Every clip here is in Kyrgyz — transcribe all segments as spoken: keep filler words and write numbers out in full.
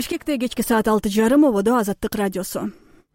Бишкекте кечки саат алты жарым ободо Азаттык радиосу.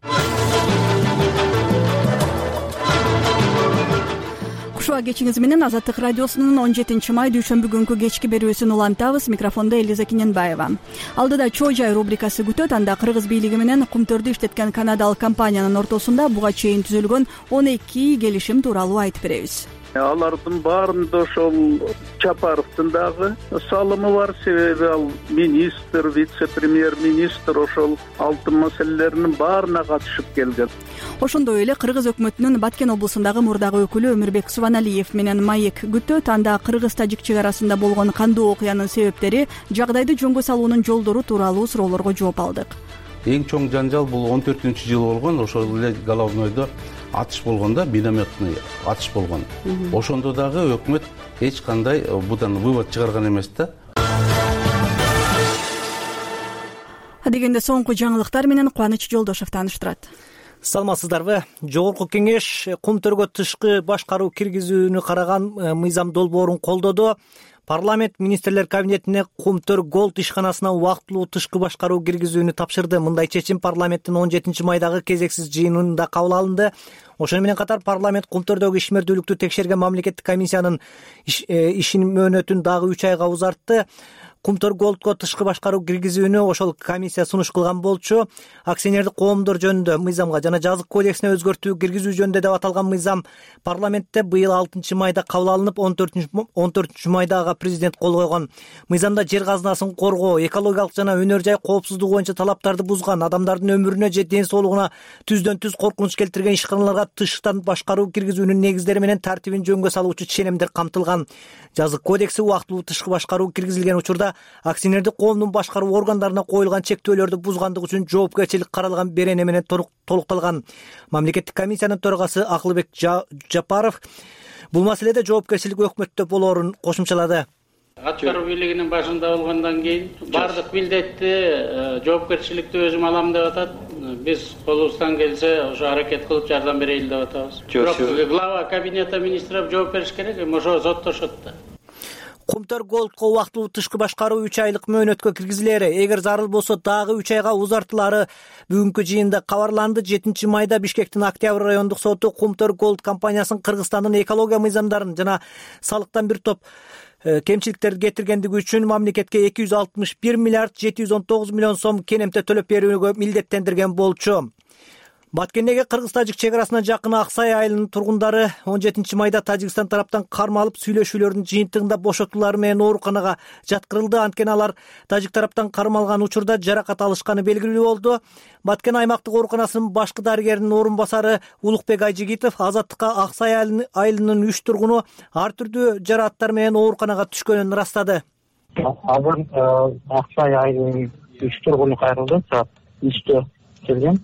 Кушуа кечиңиз менен Азаттык радиосунун он жетинчи май дүйшөмбү күнкү кечки берүүсүн улантабыз. Микрофондо Элиза Киненбаева. Алдыда Чоо жай рубрикасы күтөт. Анда кыргыз бийлиги менен кумтөрдү иштеткен канадалык компаниянын ортосунда буга чейин түзүлгөн он эки келишим тууралуу айтып беребиз. Алардын баарында ошол Чапаровдун дагы салымы бар. Себеби ал министр, вице-премьер-министр ошол алтын маселелеринин баарына катышып келген. Ошондой эле Кыргыз өкмөтүнүн Баткен облусундагы мурдагы өкүлү Өмүрбек Субаналиев менен маек күтөт. Анда кыргыз-тажик чек арасында болгон кандуу окуянын себептери, жагдайды жөнгө салуунун жолдору тууралуу суроолорго жооп алдык. Эң чоң жанжал бул он төртүнчү жыл болгон. Ошол эле Головнойдо атыш болгондо, минометный атыш болгон. Ошондо дагы өкмөт эч кандай будан вывод чыгарган эмес да. Дегенде соңку жаңылыктар менен Кубаныч Жолдошов тааныштырат. Саламатсыздарбы? Жогорку кеңеш кумтөргө тышкы башкаруу киргизүүнү караган мыйзам долбоорун колдоду. Парламент министрлер кабинетине Кумтөр Голд ишканасына убактылуу тышкы башкаруу киргизүүнү тапшырды. Мындай чечим парламенттин он жетинчи майдагы кезексиз жыйынында кабыл алынды. Ошону менен катар парламент Кумтөрдөгү ишмердүүлүктү текшерген мамлекеттик комиссиянын ишин мөөнөтүн дагы үч айга узартты. Кумтөр Голдко тышкы башкаруу киргизүүнү ошол комиссия сунуш кылган болчу. Акционердик коомдор жөнүндө мыйзамга жана жазык кодексине өзгөртүү киргизүү жөнүндө деп аталган мыйзам парламентте быйыл алтынчы майда кабыл алынып, он төртүнчү майда ага президент кол койгон. Мыйзамда жер казынасын коргоо, экологиялык жана өнөр жай коопсуздугу боюнча талаптарды бузган, адамдардын өмүрүнө же ден соолугуна түздөн түз коркунуч келтирген ишканаларга тыштан башкаруу киргизүүнүн негиздери менен тартибин жөнгө салуучу ченемдер камтылган. Жазык кодекси убактылуу тышкы башкаруу киргизилген учурда акционердик коомдун башкаруу органдарына коюлган чектөөлөрдү бузгандык үчүн жоопкерчилик каралган берене менен толукталган. Мамлекеттик комиссиянын төрагасы Акылбек Жапаров бул маселеде жоопкерчилик өкмөттө болоорун кошумчалады. Аткаруу бийлигинин башында болгондон кийин бардык милдетти, жоопкерчиликти өзүм алам деп атат. Биз колубуздан келсе ошо аракет кылып жардам берели деп атабыз. Бирок глава кабинета министров жооп бериш керек, эми ошо соттошот да. Кумтөр Голдко убактылуу тышкы башкаруу үч айлык мөөнөткө киргизилери, эгер зарыл болсо дагы үч айга узартылары бүгүнкү жыйында кабарланды. жетинчи майда Бишкектин Октябрь райондук соту Кумтөр Голд компаниясын Кыргызстандын экология мыйзамдарын жана салыктан бир топ кемчиликтерди кетиргендиги үчүн мамлекетке эки жүз алтымыш бир миллиард жети жүз он тогуз миллион сом кенемте төлөп берүүгө милдеттендирген болчу. Баткендеги кыргыз-тажик чек арасына жакын Аксай айылынын тургундары он жетинчи майда Тажикстан тараптан карма алып сүйлөшүүлөрдүн жыйынтыгында бошотуулары менен ооруканага жаткырылды. Анткени алар тажик тараптан карма алган учурда жаракат алышканы белгилүү болду. Баткен аймактык ооруканасынын башкы дарыгеринин орун басары Улукбек Айжигитов Азаттыкка Аксай айылынын үч тургуну ар түрдүү жаракаттар менен ооруканага түшкөнүн ырастады. Азыр Аксай айылынын үч тургуну кайрылды, саат үчтө келген.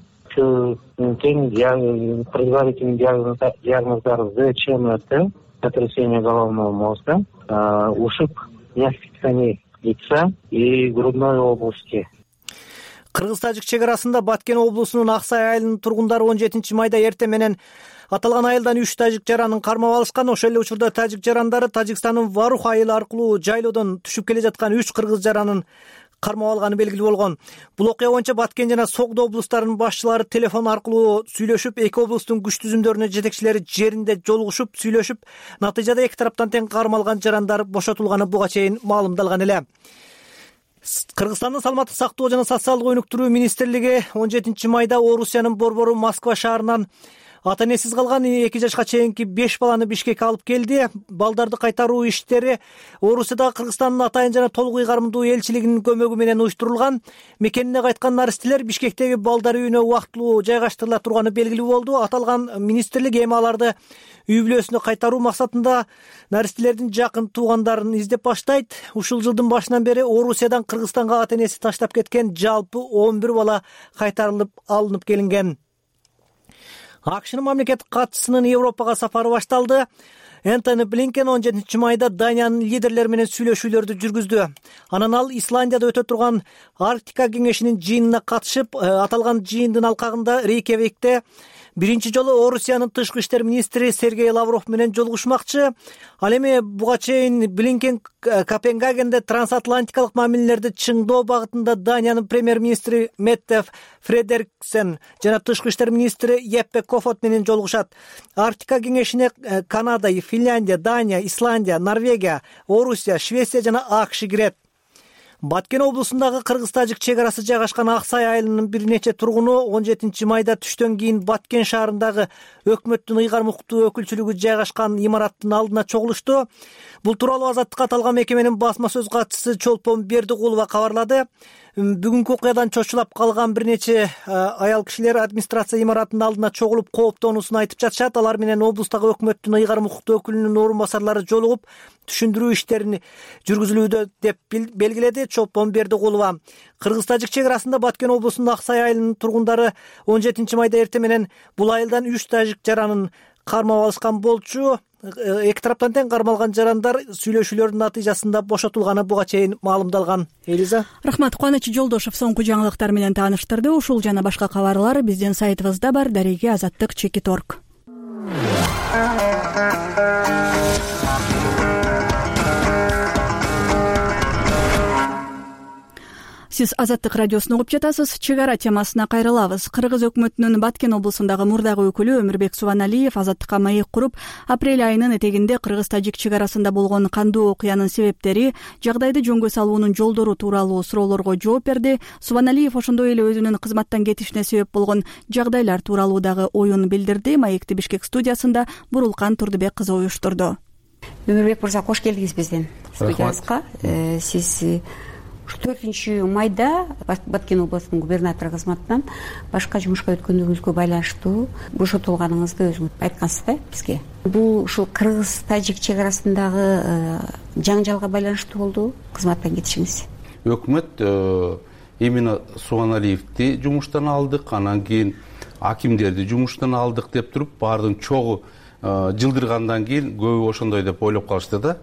Тең предварительный диагноздары ЗЧМТ, сотрясение головного мозга, ушиб мягких тканей лица и грудной области. Кыргыз-тажик чек арасында Баткен облусунун Аксай айылынын тургундары он жетинчи майда эртең менен аталган айылдан үч тажик жаранын кармап алышкан. Ошол эле учурда тажик жарандары Тажикстандын Варух айылы аркылуу жайлоодон түшүп келе жаткан үч кыргыз жаранын кармап алганы белгилүү болгон. Бул окуя боюнча Баткен жана Согдо облустарынын башчылары телефон аркылуу сүйлөшүп, эки облустун күч түзүмдөрүнүн жетекчилери жеринде жолугушуп, сүйлөшүп, натыйжада эки тараптан тең кармалган жарандар бошотулганы буга чейин маалымдалган эле. Кыргызстандын саламаттык сактоо жана социалдык өнүктүрүү министрлиги он жетинчи майда Орусиянын борбору Москва шаарынан ата-энесиз калган эки жашка чейинки беш баланы Бишкекке алып келди. Балдарды кайтаруу иштери Орусияда Кыргызстандын атайын жана толук ыйгарымдуу элчилигинин көмөгү менен уюштурулган. Мекенине кайткан наристелер Бишкектеги балдар үйүнө убактылуу жайгаштырыла турганы белгилүү болду. Аталган министрлик эми аларды үй бүлөсүнө кайтаруу максатында наристелердин жакын туугандарын издеп баштайт. Ушул жылдын башынан бери Орусиядан Кыргызстанга ата-энеси таштап кеткен жалпы он бир бала кайтарылып алынып келинген. АКШнын мамлекеттик катчысынын Европага сапары башталды. Энтони Блинкен он жетинчи майда Даниянын лидерлери менен сүйлөшүүлөрдү жүргүздү. Анан ал Исландияда өтө турган Арктика кеңешинин жыйынына катышып, аталган жыйындын алкагында Рейкьявикте биринчи жолу Орусиянын тышкы иштер министри Сергей Лавров менен жолугушмакчы. Ал эми буга чейин Блинкен Копенгагенде трансатлантикалык мамилелерди чыңдоо багытында Даниянын премьер-министри Метте Фредериксен жана тышкы иштер министри Еппе Кофот менен жолугушат. Арктика кеңешине Канада, Финляндия, Дания, Исландия, Норвегия, Орусия, Швеция жана АКШ кирет. Баткен облусундагы кыргыз-тажик чек арасы жайгашкан Аксай айылынын бир нече тургуну он жетинчи майда түштөн кийин Баткен шаарындагы өкмөттүн ыйгар муктуу өкүлчүлүгү жайгашкан имараттын алдына чогулушту. Бул тууралуу Азаттыкка аталган мекеменин басма сөз катчысы Чолпон Бердигулова кабарлады. Бүгүнкү окуядан чочулап калган бир нече аял кишилер администрация имаратынын алдына чогулуп кооптонуусун айтып жатышат. Алар менен облустагы өкмөттүн ыйгар муктуу өкүлүнүн орун басарлары жолугуп түшүндүрүү иштерин жүргүзүлүүдө деп белгиледи Чолпон Бердигулова. Кыргыз-тажик чек арасында Баткен облусунун Аксай айылынын тургундары он жетинчи майда эртең менен бул айылдан үч тажик жаранын кармап алышкан болчу. Эки тараптан тең кармалган жарандар сүйлөшүүлөрдүн натыйжасында бошотулганы буга чейин маалымдалган. Элиза. Рахмат. Кубаныч Жолдошов соңку жаңылыктар менен тааныштырды. Ушул жана башка кабарлар биздин сайтыбызда бар. Дареги азаттык чекит точка орг. Сиз Азаттык радиосун угуп жатасыз. Чек ара темасына кайрылабыз. Кыргыз өкмөтүнүн Баткен облусундагы мурдагы өкүлү Өмүрбек Субаналиев Азаттыкка маек куруп, апрель айынын этегинде кыргыз-тажик чек арасында болгон кандуу окуянын себептери, жагдайды жөнгө салуунун жолдору тууралуу суроолорго жооп берди. Субаналиев ошондой эле өзүнүн кызматтан кетишине себеп болгон жагдайлар тууралуу дагы оюн билдирди. Маекти Бишкек студиясында Бурулкан Турдубек кызы уюштурду. Өмүрбек мырза, кош келдиңиз биздин студиябызга. Сиз төртүнчү майда Баткен областынын губернатору кызматынан башка жумушка өткөндүгүңүзгө байланыштуу бошотулганыңызды өзүңүз айткансыз да бизге. Бул ушул кыргыз-тажик чек арасындагы жаңжалга байланыштуу болду кызматтан кетишиңиз? Өкмөт именно Субаналиевди жумуштан алдык, анан кийин акимдерди жумуштан алдык деп туруп, баардыгын чогуу жылдыргандан кийин көбү ошондой деп ойлоп калышты да.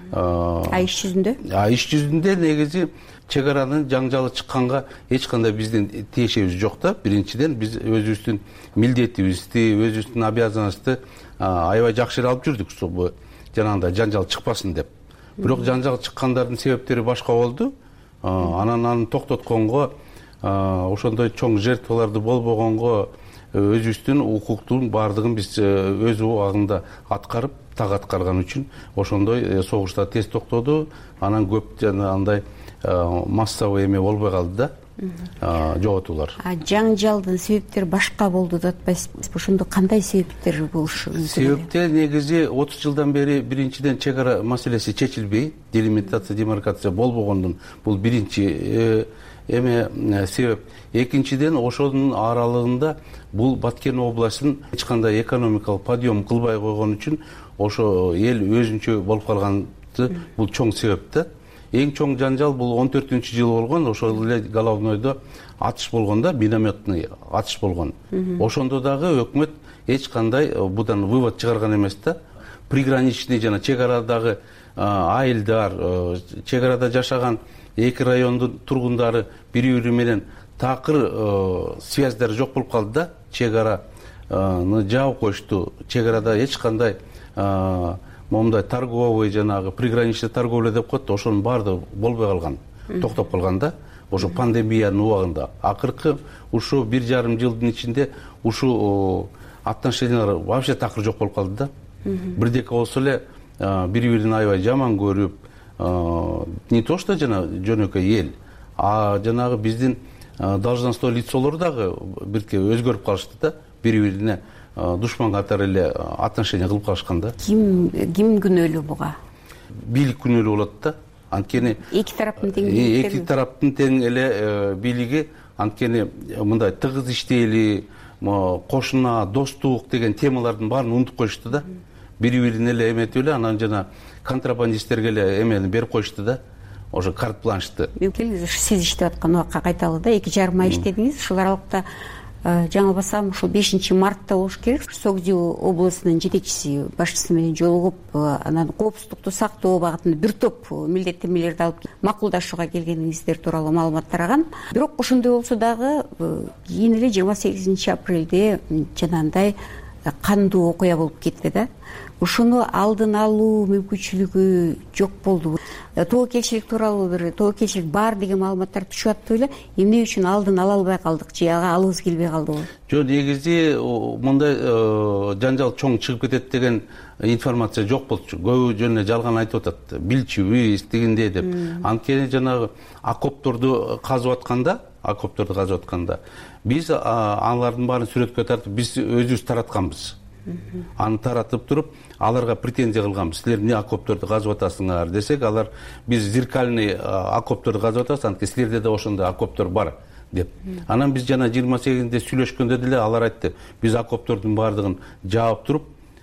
А иш жүзүндө? А иш жүзүндө негизи чек аранын жаңжалы чыкканга эч кандай биздин тиешебиз жок да. Биринчиден биз өзүбүздүн милдетибизди, өзүбүздүн обязанностьты аябай жакшы эле алып жүрдүк, чтобы жанагындай жаңжал чыкпасын деп. Бирок жаңжал чыккандардын себептери башка болду. Анан аны токтотконго, ошондой чоң жертваларды болбогонго өзүбүздүн укуктун баардыгын биз өз убагында аткарып, так аткарган үчүн ошондой согуштар тез токтоду. Анан көп жана андай массовый эме болбой калды да, жоготуулар. А жаңжалдын себептери башка болду деп атпайсызбы? Ошондо кандай себептер болушу мүмкүн? Себептер негизи отуз жылдан бери биринчиден чек ара маселеси чечилбей, делимитация, демаркация болбогондун бул биринчи эме себеп. Экинчиден ошонун аралыгында бул Баткен областын эч кандай экономикалык подъем кылбай койгон үчүн ошо эл өзүнчө болуп калганды бул чоң себеп да. Эң чоң жаңжал бул он төртүнчү жыл болгон, ошол эле Головнойдо атыш болгон да, минометный атыш болгон. Ошондо дагы өкмөт эч кандай будан вывод чыгарган эмес да. Приграничный жана чек арадагы айылдар, чек арада жашаган эки райондун тургундары бири-бири менен такыр связьдары жок болуп калды да. Чек араны жаап коюшту. Чек арада эч кандай момундай торговый жанагы приграничный торговля деп коет, ошонун баардыгы болбой калган, токтоп калган да. Ошо пандемиянын убагында акыркы ушу бир жарым жылдын ичинде ушу отношениялар вообще такыр жок болуп калды да. Бирдеке болсо эле бири-бирин аябай жаман көрүп, не то что жана жөнөкөй эл, а жанагы биздин должностной лицолор дагы бирке өзгөрүп калышты да. Бири-бирине душман катары эле отношение кылып калышкан да. Ким ким күнөөлүү буга? Бийлик күнөөлүү болот да. Анткени эки тараптын тең эки тараптын тең эле бийлиги, анткени мындай тыгыз иштейли, кошуна, достук деген темалардын баарын унутуп коюшту да. Бири-бирин эле эметип эле, анан жана контрабандисттерге эле эмени берип коюшту да. Ошо карт бланшты. Сиз иштеп аткан убакка кайталы да эки жарым ай иштедиңиз. Ушул аралыкта жаңы басам ушул бешинчи мартта болуш керек. Согдиу облусунун жетекчиси башчысы менен жолугуп, анан коопсуздукту сактоо багытында бир топ милдеттенмелерди алып макулдашууга келгениңиздер тууралуу маалымат тараган. Бирок ошондой болсо дагы кийин эле жыйырма сегизинчи апрелде жанагындай кандуу окуя болуп кетти да. Ушуну алдын алуу мүмкүнчүлүгү жок болду. Тобокелчилик тууралуу бир тобокелчилик бар деген маалыматтар түшүп аттыбы эле. Эмне үчүн алдын ала албай калдык же ага алыбыз келбей калдыбы? Жок, негизи мындай жанжал чоң чыгып кетет деген информация жок болчу. Көбү жөн эле жалган айтып атат. Билчүбүз дегендей деп. Анткени жанагы окопторду казып атканда, окопторду казып атканда биз алардын баарын сүрөткө тартып, биз өзүбүз таратканбыз. Аны таратып туруп, аларга претензия кылганбыз. Силер эмне окопторду казып атасыңар десек, алар биз зеркальный окопторду казып атабыз, анткени силерде да ошондой окоптор бар деп. Анан биз жана жыйырма сегизинде сүйлөшкөндө деле алар айтты, биз окоптордун баардыгын жаап туруп,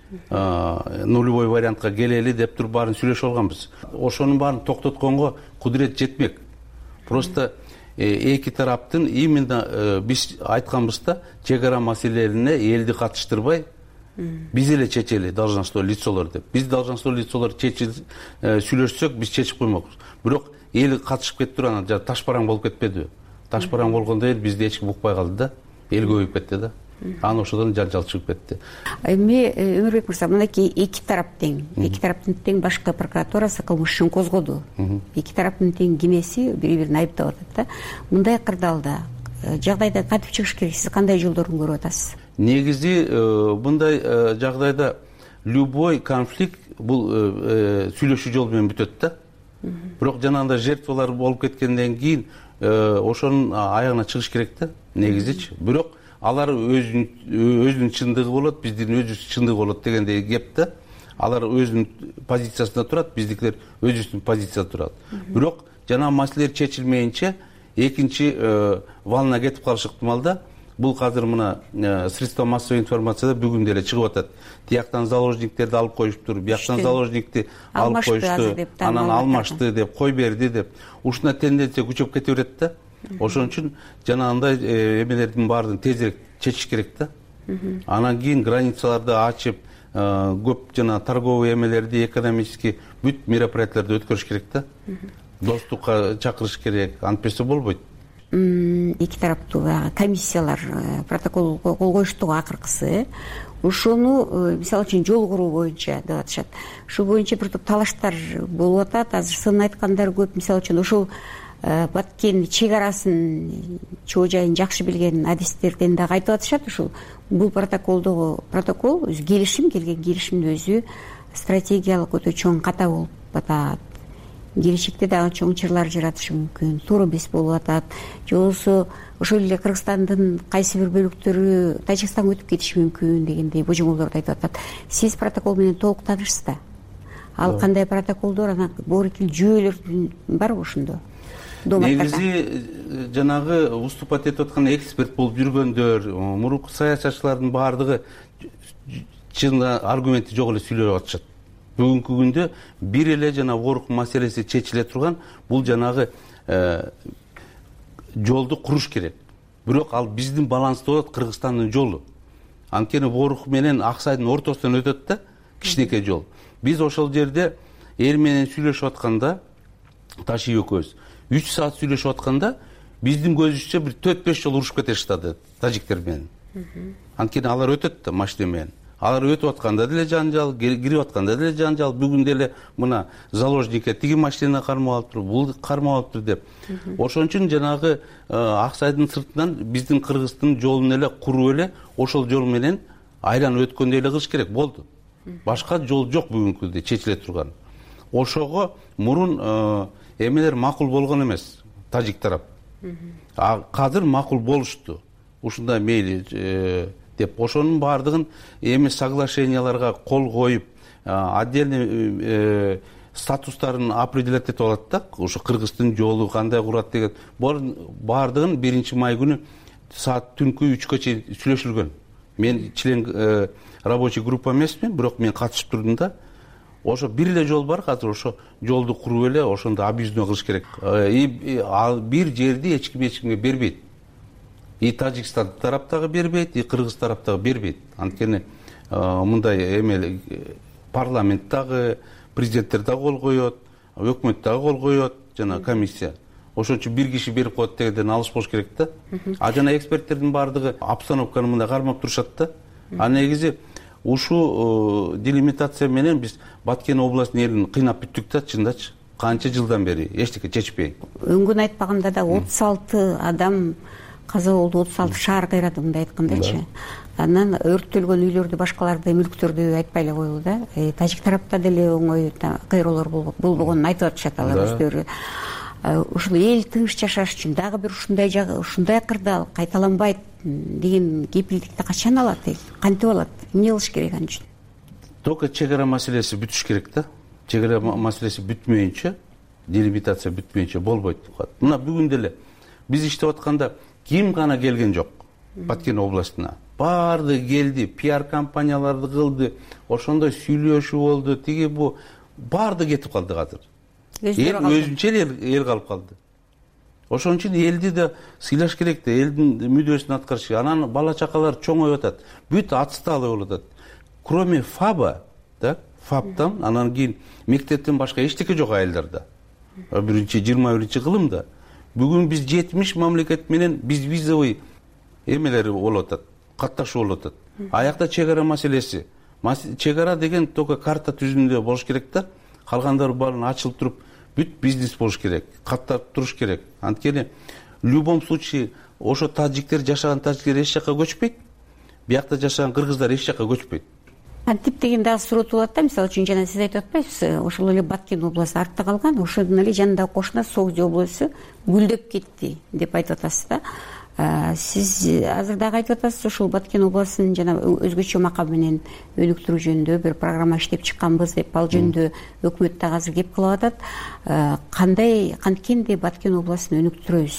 нулевой вариантка келели деп туруп баарын сүйлөшүп алганбыз. Ошонун баарын токтотконго кудурет жетмек. Просто эки тараптын именно биз айтканбыз да, чек ара маселелерине элди катыштырбай, биз эле чечели, должностной лицолор деп. Биз должностной лицолор сүйлөшсөк, биз чечип коймокпуз. Бирок эл катышып кетти туруп, анан ташпараң болуп кетпедиби? Ташпараң болгондо эл бизди эч ким укпай калды да. Эл көбөйүп кетти да. Анан ошодон жанжал чыгып кетти. Эми Өмүрбек мырза, мынакей эки тарап тең, эки тараптын тең башкы прокуратурасы кылмыш ишин козгоду. Эки тараптын тең кимеси бири-бирин айыптап атат да. Мындай кырдаалда жагдайда кантип чыгыш керек? Сиз кандай жолдорун көрүп атасыз? Негизи мындай жагдайда любой конфликт бул сүйлөшүү жол менен бүтөт да. Бирок жанагындай жертвалар болуп кеткенден кийин ошонун аягына чыгыш керек да, негизичи. Бирок алар өзүнүн чындыгы болот, биздин өзүбүздүн чындыгы болот дегендей кеп да. Алар өзүнүн позициясында турат, биздикилер өзүбүздүн позицияда турат. Бирок жана маселелер чечилмейинче экинчи волна кетип калышы ыктымал да. Бул азыр мына средства массовой информацияда бүгүн деле чыгып атат. Тияктан заложниктерди алып коюштур, бияктан заложникти алып коюшту, анан алмашты деп, кой берди деп. Ушуна тенденция күчөп кете берет да. Ошон үчүн жанагындай эмелердин баардыгын тезирээк чечиш керек да. Анан кийин границаларды ачып, көп жана торговый эмелерди, экономический бүт мероприятияларды өткөрүш керек да. Достукка чакырыш керек, антпесе болбойт. Эки тараптуу комиссиялар протокол кол коюшту акыркысы. Ошону мисалы үчүн жол куруу боюнча деп атышат. Ушул боюнча бир топ талаштар болуп атат. Азыр сын айткандар көп. Мисалы үчүн ошол Баткен чек арасын, чоо жайын жакшы билген адистерден да айтып атышат. Ушул бул протоколдогу протокол өзү келишим, келген келишимдин өзү стратегиялык өтө чоң ката болуп атат. Келечекте дагы чоң чырлар жаратышы мүмкүн, туура эмес болуп атат. Же болбосо ошол эле Кыргызстандын кайсы бир бөлүктөрү Тажикстанга өтүп кетиши мүмкүн дегендей божомолдорду айтып атат. Сиз протокол менен толук таанышсыз да? Ал кандай протоколдор, анан боорукил жүйөлөр барбы ошондо? Негизи жанагы выступать этип аткан эксперт болуп жүргөндөр, мурунку саясатчылардын баардыгы чын аргументи жок эле сүйлөп атышат. Бүгүнкү күндө бир эле жана ворк маселеси чечиле турган, бул жанагы жолду куруш керек. Бирок ал биздин балансты болот, Кыргызстандын жолу. Анткени ворк менен Аксайдын ортосунан өтөт да, кичинекей жол. Биз ошол жерде эл менен сүйлөшүп атканда, Таши экөөбүз үч саат сүйлөшүп атканда, биздин көзүбүзчө бир төрт беш жол урушуп кете баштады тажиктер менен. Анткени алар өтөт да машина менен. Алар өтүп атканда деле жанжал, кирип атканда деле жанжал. Бүгүн деле мына заложникке тиги машина кармап алыптыр, бул кармап алыптыр деп. Ошон үчүн жанагы Аксайдын сыртынан биздин Кыргыздын жолун эле куруп эле ошол жол менен айланып өткөндөй эле кылыш керек болду. Башка жол жок бүгүнкүдө чечиле турган. Ошого мурун эмелер макул болгон эмес, тажик тарап. Азыр макул болушту. Ушундай мейли деп ошонун баардыгын эми соглашенияларга кол коюп, отдельный статустарын определять этип алат да. Ошо Кыргыздын жолу кандай курат деген баардыгын биринчи май күнү саат түнкү үчкө чейин сүйлөшүлгөн. Мен член рабочий группа эмесмин, бирок мен катышып турдум да. Ошо бир эле жол бар, азыр ошо жолду куруп эле ошондо объездной кылыш керек. И бир жерди эч ким эч кимге бербейт. и Тажикстан тараптагы бербейт, и Кыргыз тараптагы бербейт. Анткени мындай эме парламент дагы, президенттер дагы кол коет, өкмөт дагы кол коет, жана комиссия. Ошон үчүн бир киши берип коет дегенден алыс болуш керек да. А жана эксперттердин баардыгы обстановканы мындай кармап турушат да. А негизи ушул делимитация менен биз Баткен областынын элин кыйнап бүттүк да, чындачы. Канча жылдан бери эчтеке чечпей. Өңгөн айтпаганда да отуз алты адам каза болду, отуз алты шаар кыйрады, мындай айткандачы. Анан өрттөлгөн үйлөрдү, башкаларды, мүлктөрдү айтпай эле коелу да. Тажик тарапта деле оңой кыйроолор болбогонун айтып атышат алар өздөрү. Ушул эл тынч жашаш үчүн дагы бир ушундай жагы, ушундай кырдаал кайталанбайт деген кепилдикти качан алат, кантип алат, эмне кылыш керек ан үчүн? Только чек ара маселеси бүтүш керек да. Чек ара маселеси бүтмөйүнчө, делимитация бүтмөйүнчө болбойт. Мына бүгүн деле биз иштеп атканда ким гана келген жок Баткен областына. Баардыгы келди, пиар компанияларды кылды, ошондой сүйлөшүү болду, тиги бу баардыгы кетип калды азыр. Эл өзүнчө эл калып калды. Ошон үчүн элди да сыйлаш керек да, элдин мүдөөсүн аткарыш. Анан бала чакалар чоңоюп атат, бүт отсталый болуп атат. Кроме ФАБа, да, ФАБтан, анан кийин мектептен башка эчтеке жок айылдарда. биринчи жыйырма биринчи кылымда бүгүн биз жетимиш мамлекет менен биз визовый эмелери болуп атат, катташуу болуп атат. Аякта чек ара маселеси. Чек ара деген только карта түзүндө болуш керек да. Калгандары баарын ачылып туруп, бүт бизнес болуш керек, каттап туруш керек. Анткени в любом случае ошо тажиктер жашаган тажиктер эч жака көчпөйт, биякта жашаган кыргыздар эч жака көчпөйт. Антип деген дагы суроо туулат да, мисалы үчүн жана сиз айтып атпайсызбы, ошол эле Баткен областы артта калган, ошондон эле жанында кошуна Согуз областу гүлдөп кетти деп айтып атасыз да. Сиз азыр дагы айтып атасыз, ушул Баткен областын жана өзгөчө макам менен өнүктүрүү жөнүндө бир программа иштеп чыкканбыз деп, ал жөнүндө өкмөт дагы азыр кеп кылып атат. Кандай, канткенде Баткен областын өнүктүрөбүз?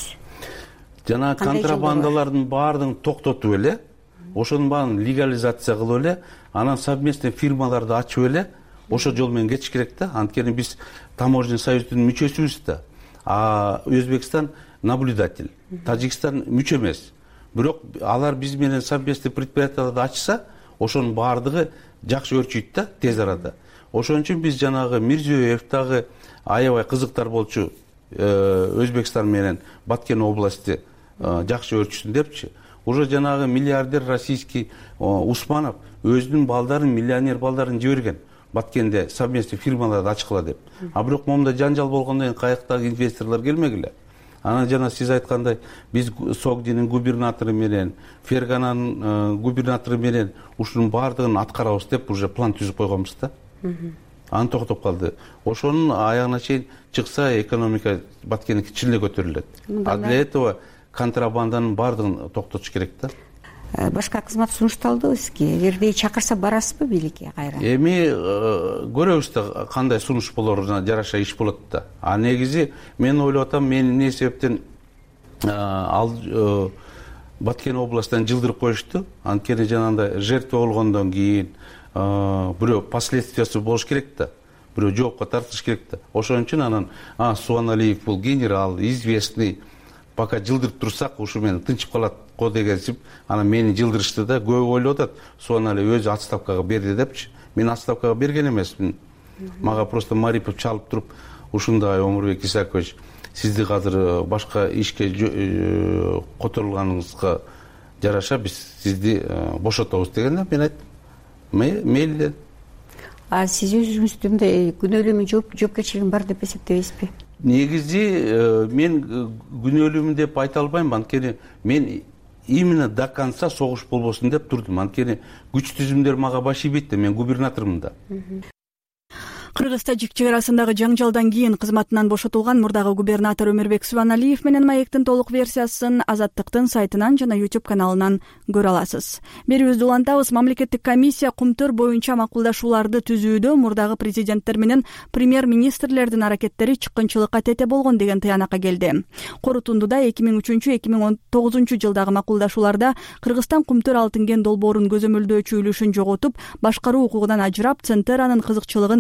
Жана контрабандалардын баардыгын токтотуп эле, ошонун баарын легализация кылып эле, анан совместный фирмаларды ачып эле, ошо жол менен кетиш керек да. Анткени биз таможенный союздун мүчөсүбүз да. А Өзбекстан наблюдатель. Тажикстан мүчө эмес. Бирок алар биз менен совместный предприятияларды ачса, ошонун баардыгы жакшы өрчүйт да, тез арада. Ошон үчүн биз жанагы Мирзиёев дагы аябай кызыктар болчу, Өзбекстан менен Баткен областы жакшы өрчүсүн депчи. Уже жанагы миллиардер российский Усманов өзүнүн балдарын, миллионер балдарын жиберген. Баткенде совместный фирмаларды ачкыла деп. А бирок момундай жанжал болгондон кийин каяктагы инвесторлор келмегиле. Анан жана сиз айткандай, биз Согдинин губернатору менен, Фергананын губернатору менен ушунун баардыгын аткарабыз деп уже план түзүп койгонбуз да. Аны токтоп калды. Ошонун аягына чейин чыкса экономика Баткендики чын эле көтөрүлөт. А для этого контрабанданын баардыгын токтотуш керек да. Башка кызмат сунушталдыбы сизге? Эгерде чакырса барасызбы бийликке кайра? Эми көрөбүз да кандай сунуш болоруна жараша иш болот да. А негизи мен ойлоп атам, мен эмне себептен ал Баткен областынан жылдырып коюшту? Анткени жанагындай жертва болгондон кийин бирөө последствиясы болуш керек да. Бирөө жоопко тартылыш керек да. Ошон үчүн анан Субаналиев бул генерал, известный, пока жылдырып турсак ушу менен тынчып калат го дегенсип, анан мени жылдырышты да. Көбү ойлоп атат, Субаналиев өзү отставкага берди депчи. Мен отставкага берген эмесмин. Мага просто Марипов чалып туруп, ушундай Омурбек Исакович, сизди азыр башка ишке которулганыңызга жараша биз сизди бошотобуз дегенде мен айттым. Мейли. А сиз өзүңүздү мындай күнөөлүүмүн жоопкерчилигим бар деп эсептебейсизби? Негизи мен күнөөлүүмүн деп айта албайм, анткени мен именно до конца согуш болбосун деп турдум. Анткени күч түзүмдөр мага баш ийбейт да, мен губернатормун да. Кыргыз-тажик чек арасындагы жаңжалдан кийин кызматынан бошотулган мурдагы губернатор Өмүрбек Субаналиев менен маектин толук версиясын Азаттыктын сайтынан жана YouTube каналынан көрө аласыз. Берүүбүздү улантабыз. Мамлекеттик комиссия кумтөр боюнча макулдашууларды түзүүдө мурдагы президенттер менен премьер-министрлердин аракеттери чыккынчылыкка тете болгон деген тыянакка келди. Корутундуда эки миң үчүнчү эки миң он тогузунчу жылдагы макулдашууларда Кыргызстан кумтөр алтын кен долбоорун көзөмөлдөөчү үлүшүн жоготуп, башкаруу укугунан ажырап, Центеранын кызыкчылыгын короо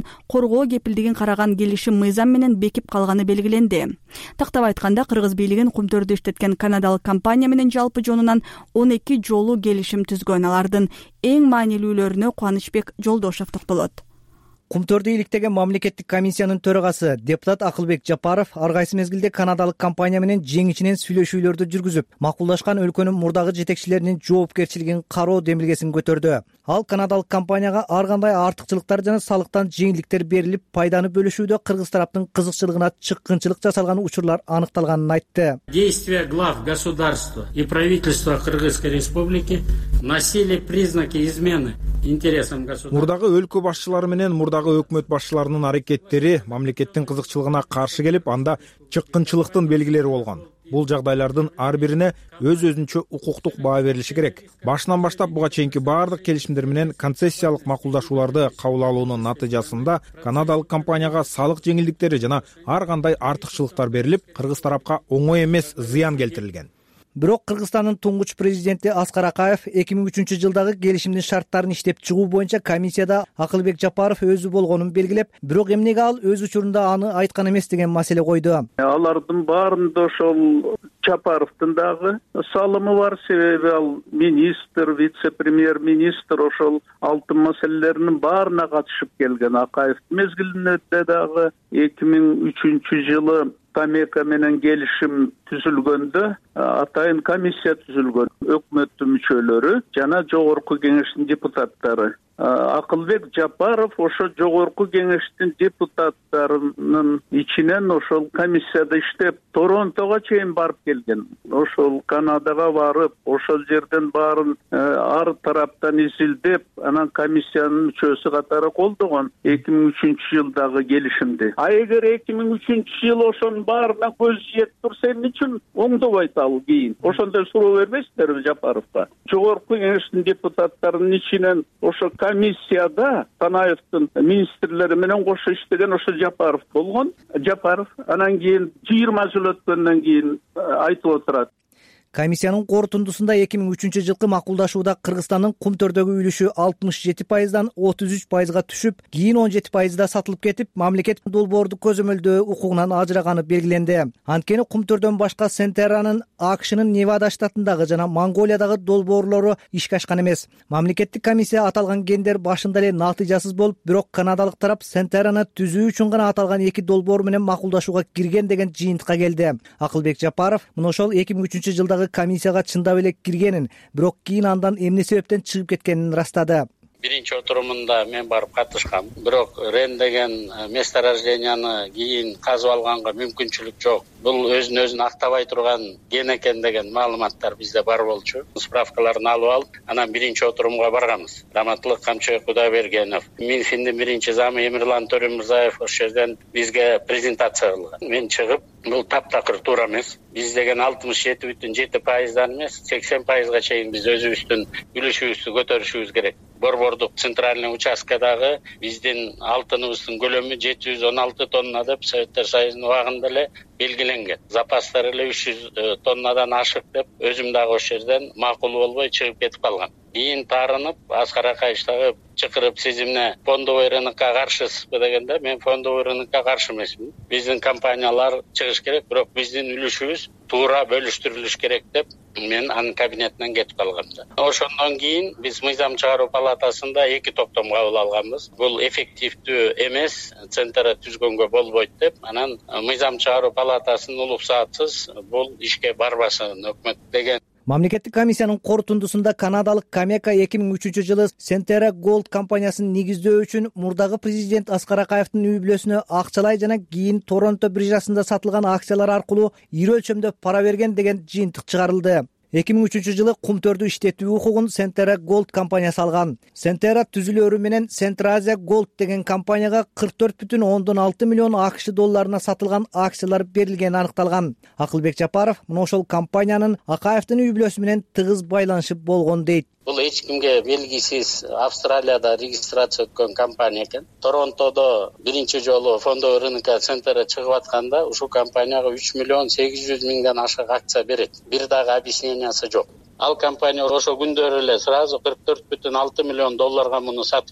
коргоо кепилдигин караган келишим мыйзам менен бекип калганы белгиленди. Тактап айтканда, кыргыз бийлигин Кумтөрдү иштеткен канадалык компания менен жалпы жонунан он эки жолу келишим түзгөн. Алардын эң маанилүүлөрүнө Кубанычбек Жолдошев токтолот. Кумтөрдү иликтеген мамлекеттик комиссиянын төрагасы депутат Акылбек Жапаров ар кайсы мезгилде канадалык компания менен жең ичинен сүйлөшүүлөрдү жүргүзүп, макулдашкан өлкөнүн мурдагы жетекчилеринин жоопкерчилигин кароо демилгесин көтөрдү. Ал канадалык компанияга ар кандай артыкчылыктар жана салыктан жеңилдиктер берилип, пайданы бөлүшүүдө кыргыз тараптын кызыкчылыгына чыккынчылык жасалган учурлар аныкталганын айтты. Действия глав государства и правительства Кыргызской республики носили признаки измены интересам государства. Мурдагы өлкө башчылары менен мурдагы өкмөт башчыларынын аракеттери мамлекеттин кызыкчылыгына каршы келип, анда чыккынчылыктын белгилери болгон. Бул жагдайлардын ар бирине өз-өзүнчө укуктук баа берилиши керек. Башынан баштап буга чейинки баардык келишимдер менен концессиялык макулдашууларды кабыл алуунун натыйжасында канадалык компанияга салык жеңилдиктери жана ар кандай артыкчылыктар берилип, кыргыз тарапка оңой эмес зыян келтирилген. Бирок Кыргызстандын туңгуч президенти Аскар Акаев эки миң үчүнчү жылдагы келишимдин шарттарын иштеп чыгуу боюнча комиссияда Акылбек Жапаров өзү болгонун белгилеп, бирок эмнеге ал өз учурунда аны айткан эмес деген маселе койду. Алардын баарында ошол Жапаровдун дагы салымы бар, себеби ал министр, вице-премьер-министр ошол алтын маселелеринин баарына катышып келген. Акаев мезгилинде дагы эки миң үчүнчү жылы Камека менен келишим түзүлгөндө атайын комиссия түзүлгөн. Өкмөттүн мүчөлөрү жана жогорку кеңештин депутаттары. Акылбек Жапаров ошо жогорку кеңештин депутаттарынын ичинен ошол комиссияда иштеп, Торонтого чейин барып келген. Ошол Канадага барып, ошол жерден баарын ар тараптан изилдеп, анан комиссиянын мүчөсү катары колдогон эки миң үчүнчү жылдагы келишимди. А эгер эки миң үчүнчү жыл ошонун баарына көз жеп турса, эмне үчүн оңдобойт ал кийин? Ошондой суроо бербейсиздерби Жапаровго? Жогорку кеңештин депутаттарынын ичинен ошо комиссияда Танаевдин министрлери менен кошо иштеген ошо Жапаров болгон. Жапаров анан кийин жыйырма жыл өткөндөн кийин айтып отурат. Комиссиянын корутундусунда эки миң үчүнчү жылкы макулдашууда Кыргызстандын Кумтөрдөгү үлүшү алтымыш жети пайыздан отуз үч пайызга түшүп, кийин он жети пайызда сатылып кетип, мамлекет долбоорду көзөмөлдөө укугунан ажыраганы белгиленди. Анткени Кумтөрдөн башка Сентеранын АКШнын Невада штатындагы жана Монголиядагы долбоорлору ишке ашкан эмес. Мамлекеттик комиссия аталган кендер башында эле натыйжасыз болуп, бирок канадалык тарап Сентераны түзүү үчүн гана аталган эки долбоор менен макулдашууга кирген деген жыйынтыкка келди. Акылбек Жапаров мына ошол эки миң үчүнчү жылдагы комиссияга чындап эле киргенин, бирок кийин андан эмне себептен чыгып кеткенин ырастады. Биринчи отурумунда мен барып катышкам. Бирок Рен деген месторожденияны кийин казып алганга мүмкүнчүлүк жок. Бул өзүн өзүн актабай турган ген экен деген маалыматтар бизде бар болчу. Справкаларын алып алып, анан биринчи отурумга барганбыз. Раматтылык Камчыбек Кудайбергенов, Минфиндин биринчи замы Эмирлан Төрөмүрзаев ошол жерден бизге презентация кылган. Мен чыгып, бул таптакыр туура эмес. Биз деген алтымыш жети бүтүн жети пайыздан эмес, сексен пайызга чейин биз өзүбүздүн үлүшүбүздү көтөрүшүбүз керек. Борбордук центральный участкадагы биздин алтыныбыздын көлөмү жети жүз он алты тонна деп Советтер Союзунун убагында эле белгиленген. Запастар эле үч жүз тоннадан ашык деп өзүм дагы ошол жерден макул болбой чыгып кетип калгам. Кийин таарынып, Аскар Акаев дагы чакырып, сиз эмне фондовый рынокко каршысызбы дегенде, мен фондовый рынокко каршы эмесмин. Биздин компаниялар чыгыш керек, бирок биздин үлүшүбүз туура бөлүштүрүлүш керек деп мен анын кабинетинен кетип калгам да. Ошондон кийин биз мыйзам чыгаруу палатасында эки токтом кабыл алганбыз. Бул эффективдүү эмес, центр түзгөнгө болбойт деп, анан мыйзам чыгаруу палатасынын уруксатысыз бул ишке барбасын өкмөт деген. Мамлекеттик комиссиянын корутундусунда канадалык Камека эки миң үчүнчү жылы Сентера Голд компаниясын негиздөө үчүн мурдагы президент Аскар Акаевдин үй бүлөсүнө акчалай жана кийин Торонто биржасында сатылган акциялар аркылуу ири өлчөмдө пара берген деген жыйынтык чыгарылды. эки миң үчүнчү жылы Кумтөрдү иштетүү укугун Сентера Голд компаниясы алган. Сентера түзүлөрү менен Центразия Голд деген компанияга кырк төрт бүтүн ондон алты миллион АКШ долларына сатылган акциялар берилгени аныкталган. Акылбек Жапаров мына ошол компаниянын Акаевдин үй бүлөсү менен тыгыз байланышы болгон дейт. Бул эч кимге белгисиз Австралияда регистрация өткөн компания экен. Торонтодо биринчи жолу фондовый рынокко центр чыгып атканда ушул компанияга үч миллион сегиз жүз миңден ашык акция берет. Бир дагы объяснениясы жок. Ал компания ошо күндөрү эле сразу кырк төрт бүтүн алты миллион долларга муну сатып ийет.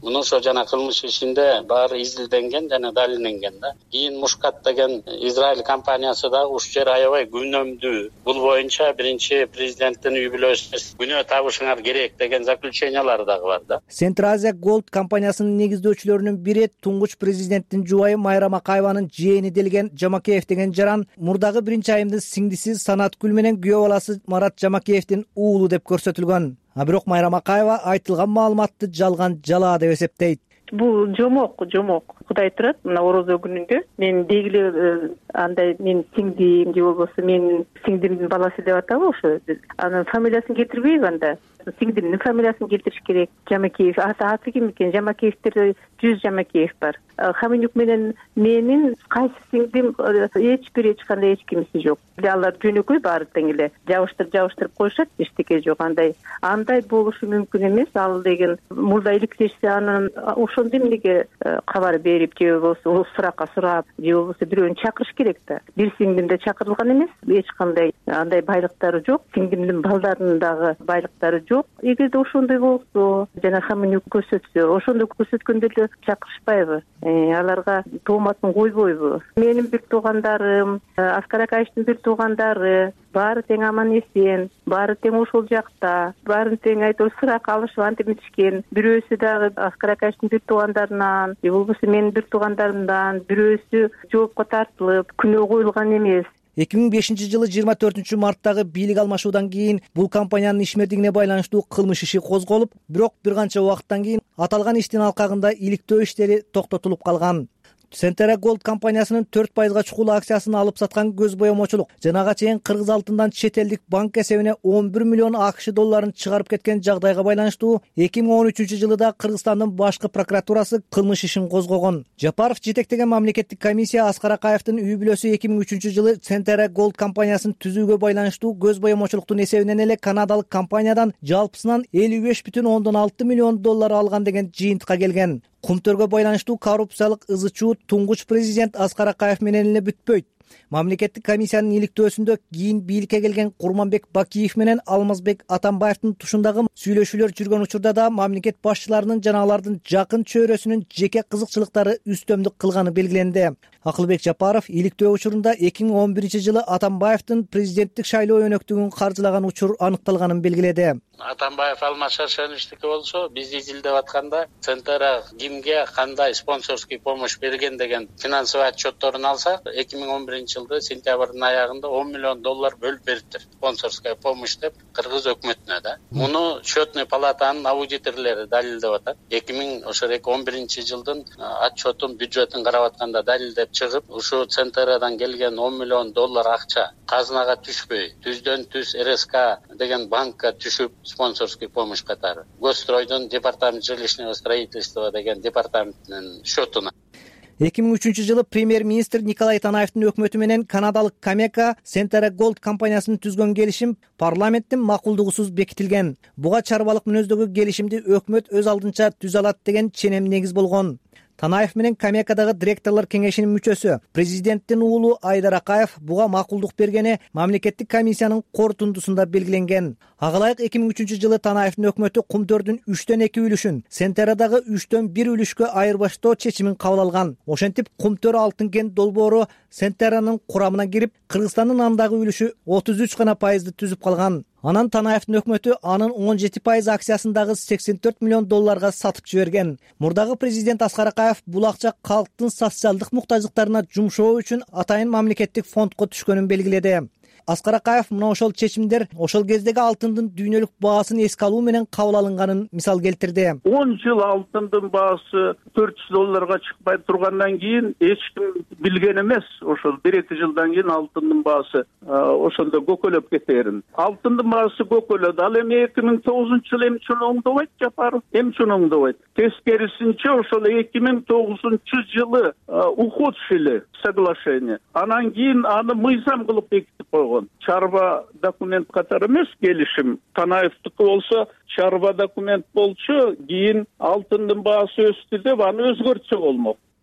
Муну ошо жана кылмыш ишинде баары изилденген жана далилденген да. Кийин Мушкат деген Израиль компаниясы дагы ушул жер аябай күнөмдүү. Бул боюнча биринчи президенттин үй бүлөсүнө күнөө табышыңар керек деген заключениялар дагы бар да. Центр Азия Gold компаниясынын негиздөөчүлөрүнүн бири туңгуч президенттин жубайы Майра Макаеванын жээни делген Жамакеев деген жаран мурдагы биринчи айымдын сиңдиси Санаткүл менен күйөө баласы Марат Жамакеевдин уулу деп көрсөтүлгөн. А бирок Майра Макаева айтылган маалыматты жалган жала деп эсептейт. Бул жомок жомок Кудай турат. Мына орозо күнүндө мен дегиле андай мен сиңдим же болбосо мен сиңдимдин баласы деп атабы ошо. Анын фамилиясын кетирбейби анда? Сиңдимдин фамилиясын келтириш керек. Жамакеев аты ким экен? Жамакеевдер жүз Жамакеев бар. Хаминюк менен менин кайсы сиңдим эч бир эч кандай эч кимиси жок. Алар жөнөкөй баары тең эле жабыштырып жабыштырып коюшат, эчтеке жок. Андай андай болушу мүмкүн эмес. Ал деген мурда иликтешсе анын ошондо эмнеге кабар берип же болбосо суракка сурап же болбосо бирөөнү чакырыш керек да. Бир сиңдим да чакырылган эмес. Эч кандай андай байлыктары жок. Сиңдимдин балдарынын дагы байлыктары жок. Эгерде ошондой болсо жана Хаминюк көрсөтсө, ошондо көрсөткөндө эле чакырышпайбы? Аларга тооматын койбойбу? Менин бир туугандарым, Аскар Акаевдин бир туугандары баары тең аман эсен, баары тең ошол жакта, баарын тең айтор сурак алышып антиметишкен. Бирөөсү дагы Аскар Акаевдин бир туугандарынан, же болбосо менин бир туугандарымдан бирөөсү жоопко тартылып, күнөө коюлган эмес. эки миң бешинчи жылы жыйырма төртүнчү марттагы бийлик алмашуудан кийин бул компаниянын ишмердигине байланыштуу кылмыш иши козголуп, бирок бир канча убакыттан кийин аталган иштин алкагында иликтөө иштери токтотулуп калган. Центр Gold компаниясынын төрт пайызга чукул акциясын алып саткан көз боемочулук жанага чейин кыргыз алтындан чет элдик банк эсебине он бир миллион АКШ долларын чыгарып кеткен жагдайга байланыштуу эки миң он үчүнчү жылы да Кыргызстандын башкы прокуратурасы кылмыш ишин козгогон. Жапаров жетектеген мамлекеттик комиссия Аскар Акаевдин үй бүлөсү эки миң үчүнчү жылы Центр Gold компаниясын түзүүгө байланыштуу көз боемочулуктун эсебинен эле канадалык компаниядан жалпысынан элүү беш бүтүн ондон алты миллион доллар алган деген жыйынтыкка келген. Кумтөргө байланыштуу коррупциялык ызы чуу туңгуч президент Аскар Акаев менен эле бүтпөйт. Мамлекеттик комиссиянын иликтөөсүндө кийин бийликке келген Курманбек Бакиев менен Алмазбек Атамбаевдин тушундагы сүйлөшүүлөр жүргөн учурда да мамлекет башчыларынын жана алардын жакын чөйрөсүнүн жеке кызыкчылыктары үстөмдүк кылганы белгиленди. Акылбек Жапаров иликтөө учурунда эки миң он биринчи жылы Атамбаевдин президенттик шайлоо өнөктүгүн каржылаган учур аныкталганын белгиледи. Атамбаев Алмаз Шаршеновичтики болсо, биз изилдеп атканда Центр кимге кандай спонсорский помощь берген деген финансовый отчетторун алсак, эки миң он биринчи жылда сентябрдын аягында он миллион доллар бөлүп бериптир. Спонсорская помощь деп кыргыз өкмөтүнө да. Муну счетный палатанын аудиторлори далилдеп атат. эки миң он биринчи жылдын отчетун, бюджетин карап атканда далилдеп чыгып, ушу Центрдан келген он миллион доллар акча казынага түшпөй, түздөн түз РСК деген банкка түшүп спонсорский помощь катары Госстройдун департамент жилищного строительства деген департаменттин счетуна. эки миң үчүнчү жылы премьер-министр Николай Танаевдин өкмөтү менен канадалык Камека Центр Gold компаниясынын түзгөн келишим парламенттин макулдугусуз бекитилген. Буга чарбалык мүнөздөгү келишимди өкмөт өз алдынча түзө алат деген ченем негиз болгон. Танаев менен Камекадагы директорлор кеңешинин мүчөсү президенттин уулу Айдар Акаев буга макулдук бергени мамлекеттик комиссиянын корутундусунда белгиленген. Ага ылайык эки миң үчүнчү жылы Танаевдин өкмөтү Кумтөрдүн үчтөн эки үлүшүн, Центрдагы үчтөн бир үлүшкө айырбаштоо чечимин кабыл алган. Ошентип Кумтөр алтын кен долбоору Центрнын курамына кирип, Кыргызстандын андагы үлүшү отуз үч гана пайызды түзүп калган. Анан Танаевдин өкмөтү анын он жети пайыз акциясындагы сексен төрт миллион долларга сатып жиберген. Мурдагы президент Аскар Акаев бул акча калктын социалдык муктаждыктарына жумшоо үчүн атайын мамлекеттик фондко түшкөнүн белгиледи. Аскар Акаев мына ошол чечимдер ошол кездеги алтындын дүйнөлүк баасын эске алуу менен кабыл алынганын мисал келтирди. он жыл алтындын баасы төрт жүз долларга чыкпай тургандан кийин эч ким билген эмес. Ошол бир эки жылдан кийин алтындын баасы ошондо көкөлөп кетерин. Алтындын баасы көкөлөдү. Ал эми эки миң тогузунчу жылы эмче оңдобойт Жапаров? Эмче оңдобойт? Тескерисинче ошол эки миң тогузунчу жылы ухудшили соглашение. Анан кийин аны мыйзам кылып бекитип койгон. Чарба документ катары эмес келишим. Танаевдики болсо чарба документ болчу, кийин алтындын баасы өстү деп аны өзгөртсө болмок.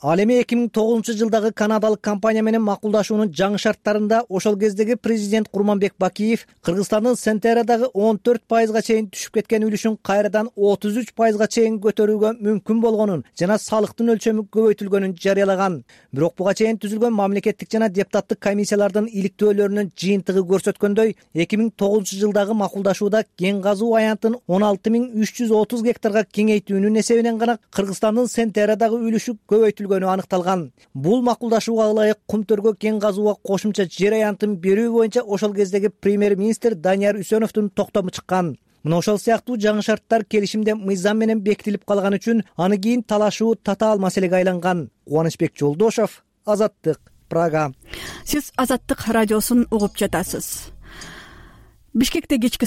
Ал эми эки миң тогузунчу жылдагы канадалык компания менен макулдашуунун жаңы шарттарында ошол кездеги президент Курманбек Бакиев Кыргызстандын Сентерадагы он төрт пайызга чейин түшүп кеткен үлүшүн кайрадан отуз үч пайызга чейин көтөрүүгө мүмкүн болгонун жана салыктын өлчөмү көбөйтүлгөнүн жарыялаган. Бирок буга чейин түзүлгөн мамлекеттик жана депутаттык комиссиялардын иликтөөлөрүнүн жыйынтыгы көрсөткөндөй, эки миң тогузунчу жылдагы макулдашууда кен казуу аянтын он алты миң үч жүз отуз гектарга кеңейтүүнүн эсебинен гана Кыргызстандын Сентерадагы үлүшү көбөйтүлгөнү аныкталган. Бул макулдашууга ылайык Кумтөргө кен казууга кошумча жер аянтын берүү боюнча ошол кездеги премьер-министр Данияр Үсөновдун токтому чыккан. Мына ошол сыяктуу жаңы шарттар келишимде мыйзам менен бекитилип калган үчүн аны кийин талашуу татаал маселеге айланган. Кубанычбек Жолдошов, Азаттык, Прага. Сиз Азаттык радиосун угуп жатасыз. Бишкекте кечки